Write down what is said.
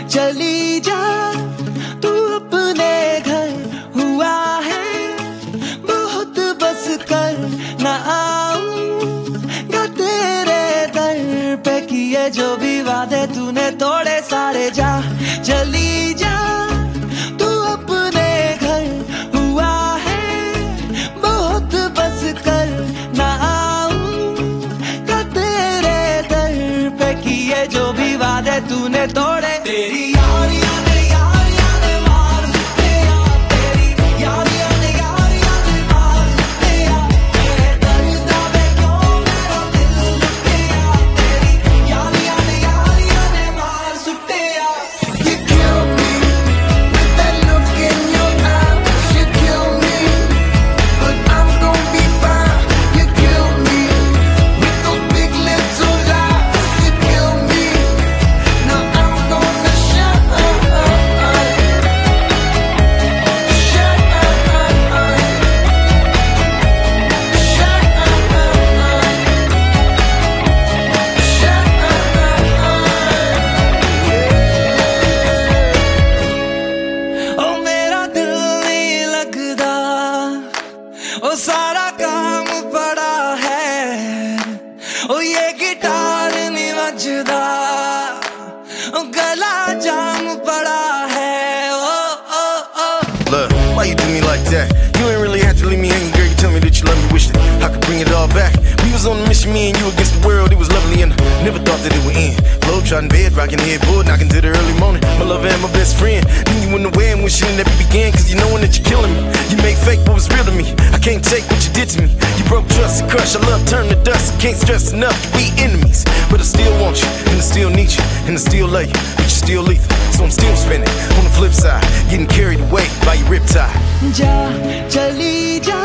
चली जा तू अपने घर, हुआ है बहुत बस कर न आऊंगा तेरे दर पे, किए जो भी वादे तूने तोड़े सारे, जा चली जा तू अपने घर, हुआ है बहुत बस कर न आऊंगा तेरे दर पे, किए जो भी वादे तूने तोड़े। तेरी यारियां ने मार सुते या, तेरी यारियां ने मार सुते या, तेरे दर्द में क्यों मेरा दिल लुटे या, तेरी यारियां ने मार सुते या। You kill me with that look in your eyes. You kill me, but I'm gonna be fine. You kill me with those big little lies. You kill me, now I'm gonna shut ओ मेरा दिल नहीं लगदा, ओ सारा काम पड़ा है, ओ ये guitar नहीं बजदा, ओ गला जाम पड़ा है, ओ ओ ओ। Look, why you do me like that? You ain't really have to leave me hanging, girl. You tell me that you love me, wish that I could bring it all back. We was on a mission, me and you against the world. It was lovely and I never thought that it would end. Globe trotting bed, rocking headboard, knocking to the early morning. My lover and my best friend. Then you went away and wishing it never began, cause you knowing that you're killing me. You made fake what was real to me. I can't take what you did to me. You broke trust and crushed. Our love turned to dust. I can't stress enough that we enemies. But I still want you, and I still need you, and I still love you, but you're still lethal. So I'm still spinning on the flip side, getting carried away by your riptide. जा चली जा